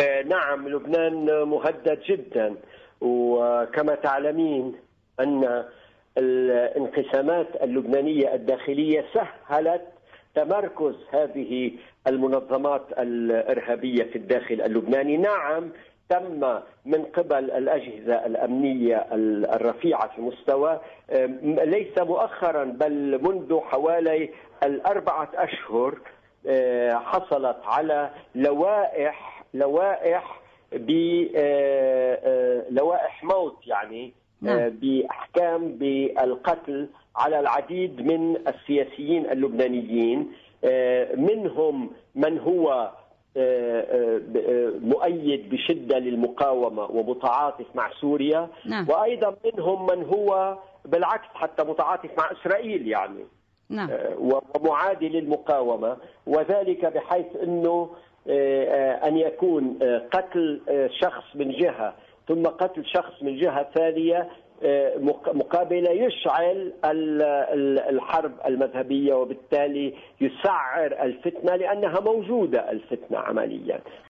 نعم، لبنان مهدد جدا، وكما تعلمين أن الانقسامات اللبنانية الداخلية سهلت تمركز هذه المنظمات الإرهابية في الداخل اللبناني. نعم، تم من قبل الأجهزة الأمنية الرفيعة في المستوى، ليس مؤخرا بل منذ حوالي 4 أشهر، حصلت على لوائح موت، يعني بأحكام بالقتل على العديد من السياسيين اللبنانيين، منهم من هو مؤيد بشدة للمقاومة ومتعاطف مع سوريا، وأيضا منهم من هو بالعكس حتى متعاطف مع إسرائيل، يعني ومعادي للمقاومة، وذلك بحيث أنه أن يكون قتل شخص من جهة ثم قتل شخص من جهة ثانية مقابلة يشعل الحرب المذهبية، وبالتالي يسعر الفتنة لأنها موجودة الفتنة عمليا.